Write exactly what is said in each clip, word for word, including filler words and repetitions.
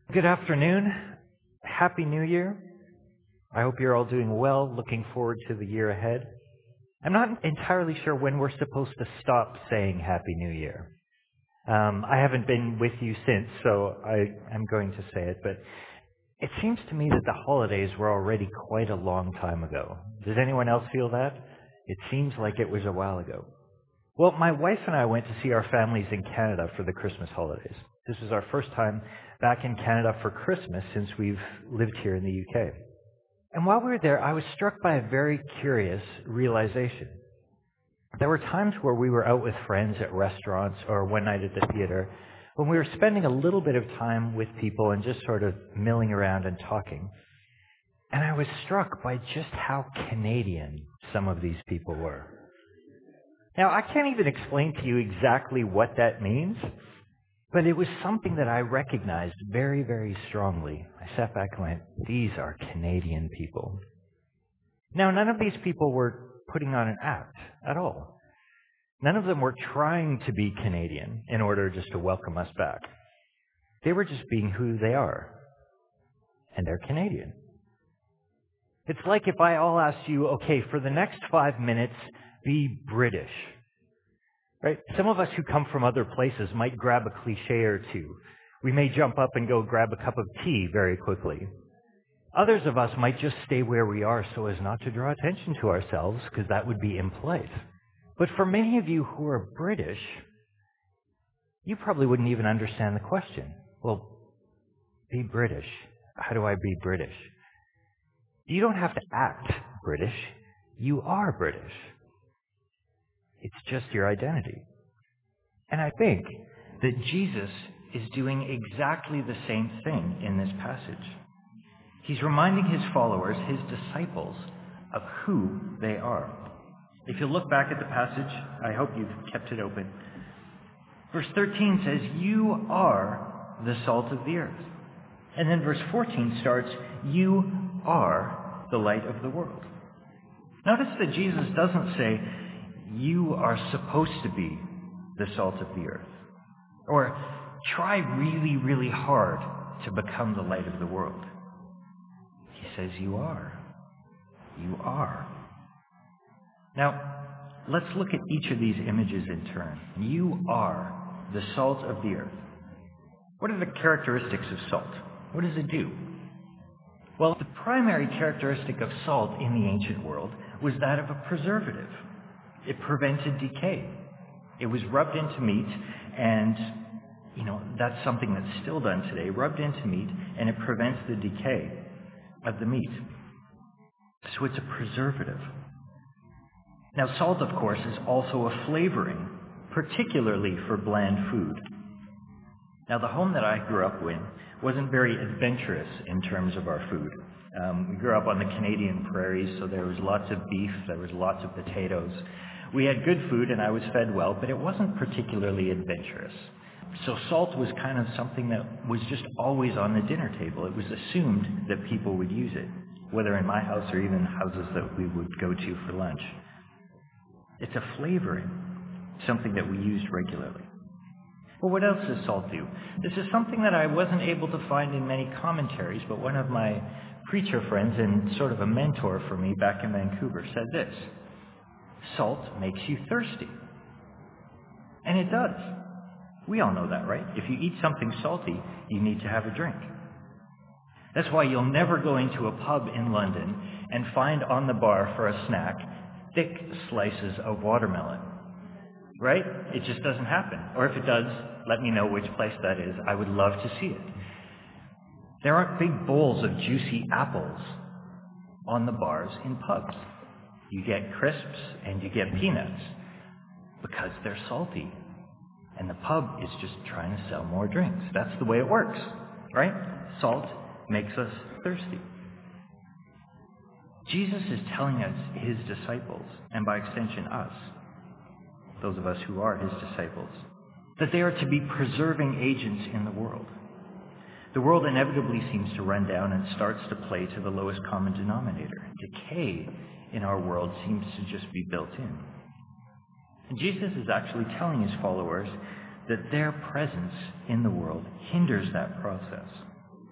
Good afternoon. Happy New Year. I hope you're all doing well, looking forward to the year ahead. I'm not entirely sure when we're supposed to stop saying Happy New Year. Um, I haven't been with you since, so I am going to say it, but it seems to me that the holidays were already quite a long time ago. Does anyone else feel that? It seems like it was a while ago. Well, my wife and I went to see our families in Canada for the Christmas holidays. This is our first time back in Canada for Christmas since we've lived here in the U K. And while we were there, I was struck by a very curious realization. There were times where we were out with friends at restaurants or one night at the theater when we were spending a little bit of time with people and just sort of milling around and talking. And I was struck by just how Canadian some of these people were. Now, I can't even explain to you exactly what that means, but it was something that I recognized very, very strongly. I sat back and went, these are Canadian people. Now, none of these people were putting on an act at all. None of them were trying to be Canadian in order just to welcome us back. They were just being who they are, and they're Canadian. It's like if I all asked you, okay, for the next five minutes, be British. Right? Some of us who come from other places might grab a cliche or two. We may jump up and go grab a cup of tea very quickly. Others of us might just stay where we are so as not to draw attention to ourselves, because that would be impolite. But for many of you who are British, you probably wouldn't even understand the question. Well, be British. How do I be British? You don't have to act British. You are British. It's just your identity. And I think that Jesus is doing exactly the same thing in this passage. He's reminding his followers, his disciples, of who they are. If you look back at the passage, I hope you've kept it open. Verse thirteen says, you are the salt of the earth. And then verse fourteen starts, you are the light of the world. Notice that Jesus doesn't say, you are supposed to be the salt of the earth. Or try really, really hard to become the light of the world. He says you are. You are. Now, let's look at each of these images in turn. You are the salt of the earth. What are the characteristics of salt? What does it do? Well, the primary characteristic of salt in the ancient world was that of a preservative. It prevented decay. It was rubbed into meat, and, you know, that's something that's still done today, rubbed into meat, and it prevents the decay of the meat. So it's a preservative. Now, salt, of course, is also a flavoring, particularly for bland food. Now, the home that I grew up in wasn't very adventurous in terms of our food. Um, we grew up on the Canadian prairies, so there was lots of beef, there was lots of potatoes. We had good food and I was fed well, but it wasn't particularly adventurous. So salt was kind of something that was just always on the dinner table. It was assumed that people would use it, whether in my house or even houses that we would go to for lunch. It's a flavoring, something that we used regularly. Well, what else does salt do? This is something that I wasn't able to find in many commentaries, but one of my preacher friends and sort of a mentor for me back in Vancouver said this: salt makes you thirsty. And it does. We all know that, right? If you eat something salty, you need to have a drink. That's why you'll never go into a pub in London and find on the bar for a snack thick slices of watermelon. Right? It just doesn't happen. Or if it does, let me know which place that is. I would love to see it. There aren't big bowls of juicy apples on the bars in pubs. You get crisps and you get peanuts because they're salty. And the pub is just trying to sell more drinks. That's the way it works, right? Salt makes us thirsty. Jesus is telling us, his disciples, and by extension us, those of us who are his disciples, that they are to be preserving agents in the world. The world inevitably seems to run down and starts to play to the lowest common denominator. Decay in our world seems to just be built in. And Jesus is actually telling his followers that their presence in the world hinders that process.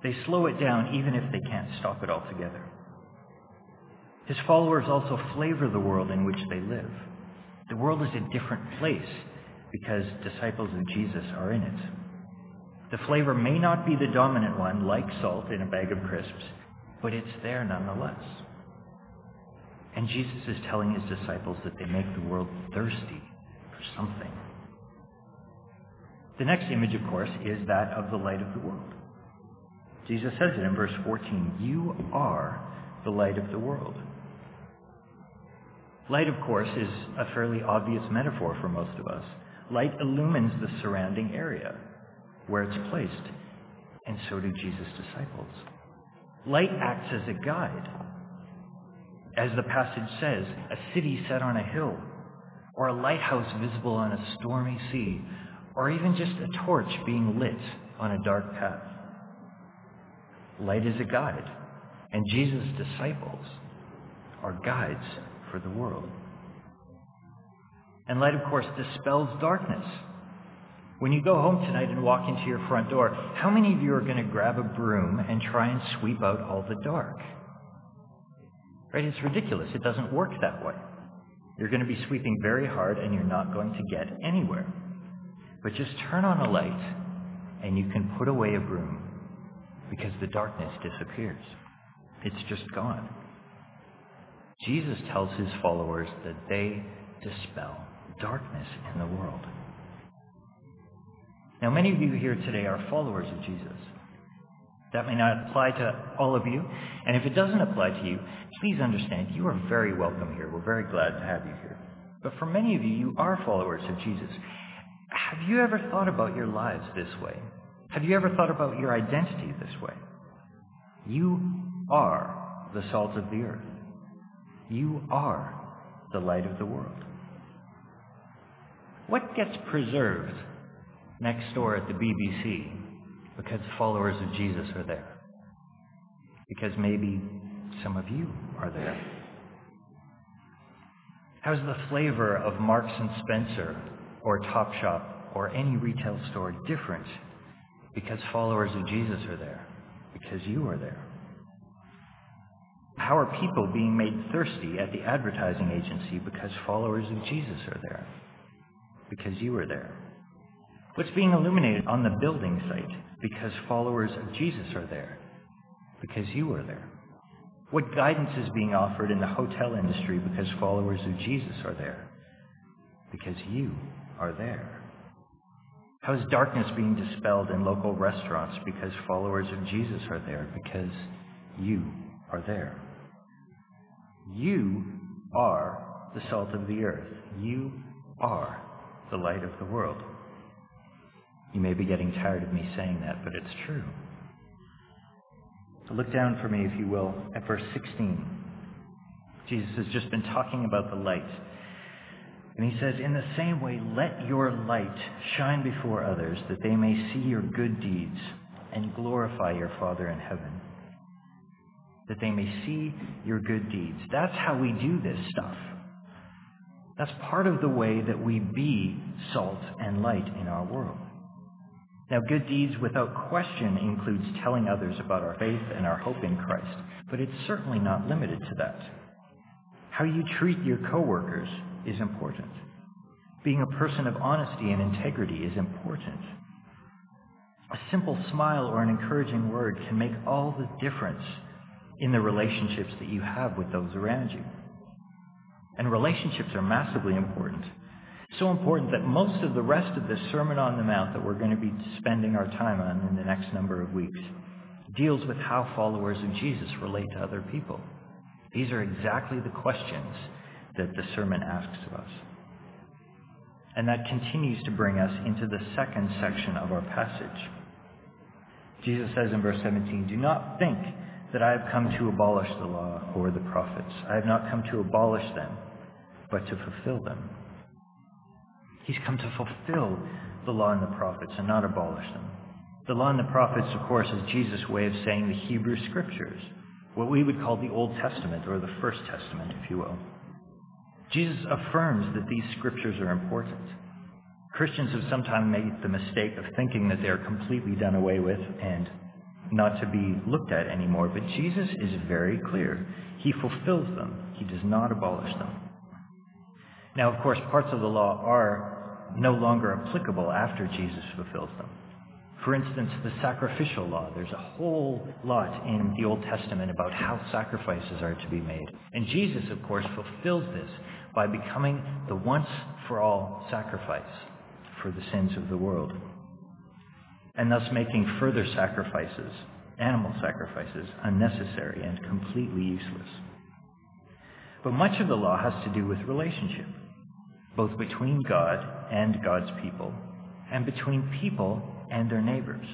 They slow it down even if they can't stop it altogether. His followers also flavor the world in which they live. The world is a different place because disciples of Jesus are in it. The flavor may not be the dominant one, like salt in a bag of crisps, but it's there nonetheless. And Jesus is telling his disciples that they make the world thirsty for something. The next image, of course, is that of the light of the world. Jesus says it in verse fourteen, "You are the light of the world." Light, of course, is a fairly obvious metaphor for most of us. Light illumines the surrounding area where it's placed, and so do Jesus' disciples. Light acts as a guide. As the passage says, a city set on a hill, or a lighthouse visible on a stormy sea, or even just a torch being lit on a dark path. Light is a guide, and Jesus' disciples are guides for the world. And light, of course, dispels darkness. When you go home tonight and walk into your front door, how many of you are going to grab a broom and try and sweep out all the dark? Right? It's ridiculous. It doesn't work that way. You're going to be sweeping very hard and you're not going to get anywhere. But just turn on a light and you can put away a broom because the darkness disappears. It's just gone. Jesus tells his followers that they dispel darkness in the world. Now, many of you here today are followers of Jesus. That may not apply to all of you, and if it doesn't apply to you, please understand you are very welcome here. We're very glad to have you here. But for many of you, you are followers of Jesus. Have you ever thought about your lives this way? Have you ever thought about your identity this way? You are the salt of the earth. You are the light of the world. What gets preserved next door at the B B C because followers of Jesus are there? Because maybe some of you are there. How's the flavor of Marks and Spencer or Topshop or any retail store different because followers of Jesus are there? Because you are there. How are people being made thirsty at the advertising agency because followers of Jesus are there? Because you are there. What's being illuminated on the building site because followers of Jesus are there? Because you are there. What guidance is being offered in the hotel industry because followers of Jesus are there? Because you are there. How is darkness being dispelled in local restaurants because followers of Jesus are there? Because you are there. You are the salt of the earth. You are the light of the world. You may be getting tired of me saying that, but it's true. So look down for me, if you will, at verse sixteen. Jesus has just been talking about the light. And he says, "In the same way, let your light shine before others, that they may see your good deeds and glorify your Father in heaven." That they may see your good deeds. That's how we do this stuff. That's part of the way that we be salt and light in our world. Now, good deeds without question includes telling others about our faith and our hope in Christ, but it's certainly not limited to that. How you treat your coworkers is important. Being a person of honesty and integrity is important. A simple smile or an encouraging word can make all the difference in the relationships that you have with those around you. And relationships are massively important. So important that most of the rest of this Sermon on the Mount that we're going to be spending our time on in the next number of weeks deals with how followers of Jesus relate to other people. These are exactly the questions that the sermon asks of us. And that continues to bring us into the second section of our passage. Jesus says in verse seventeen, "Do not think that I have come to abolish the law or the prophets. I have not come to abolish them, but to fulfill them." He's come to fulfill the law and the prophets and not abolish them. The law and the prophets, of course, is Jesus' way of saying the Hebrew Scriptures, what we would call the Old Testament or the First Testament, if you will. Jesus affirms that these Scriptures are important. Christians have sometimes made the mistake of thinking that they are completely done away with and not to be looked at anymore, but Jesus is very clear. He fulfills them. He does not abolish them. Now, of course, parts of the law are no longer applicable after Jesus fulfills them. For instance, the sacrificial law. There's a whole lot in the Old Testament about how sacrifices are to be made. And Jesus, of course, fulfills this by becoming the once-for-all sacrifice for the sins of the world, and thus making further sacrifices, animal sacrifices, unnecessary and completely useless. But much of the law has to do with relationship, both between God and God's people, and between people and their neighbors.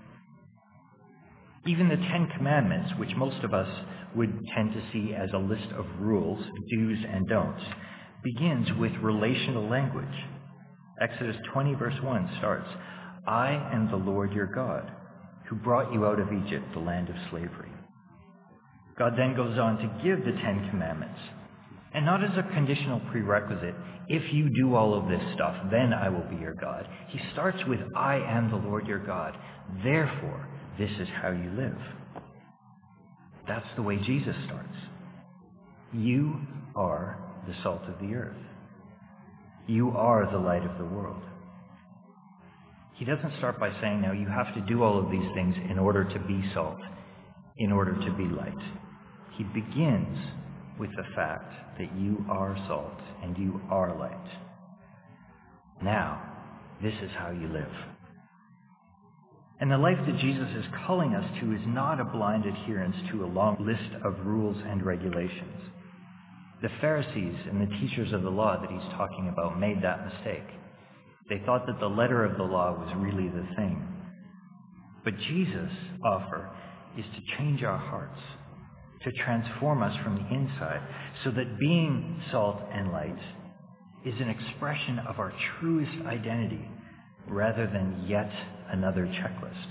Even the Ten Commandments, which most of us would tend to see as a list of rules, do's and don'ts, begins with relational language. Exodus twenty verse one starts, "I am the Lord your God, who brought you out of Egypt, the land of slavery." God then goes on to give the Ten Commandments, and not as a conditional prerequisite, if you do all of this stuff, then I will be your God. He starts with, "I am the Lord your God, therefore this is how you live." That's the way Jesus starts. You are the salt of the earth. You are the light of the world. He doesn't start by saying, now you have to do all of these things in order to be salt, in order to be light. He begins with the fact that you are salt and you are light. Now, this is how you live. And the life that Jesus is calling us to is not a blind adherence to a long list of rules and regulations. The Pharisees and the teachers of the law that he's talking about made that mistake. They thought that the letter of the law was really the thing. But Jesus' offer is to change our hearts, to transform us from the inside, so that being salt and light is an expression of our truest identity rather than yet another checklist.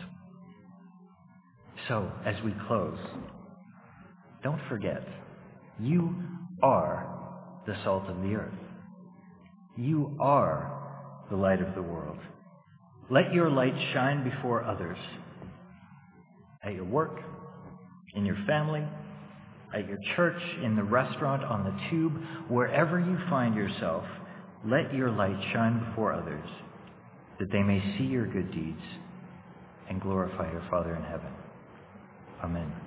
So, as we close, don't forget, you are the salt of the earth. You are the light of the world. Let your light shine before others, at your work, in your family, at your church, in the restaurant, on the tube, wherever you find yourself. Let your light shine before others, that they may see your good deeds and glorify your Father in heaven. Amen.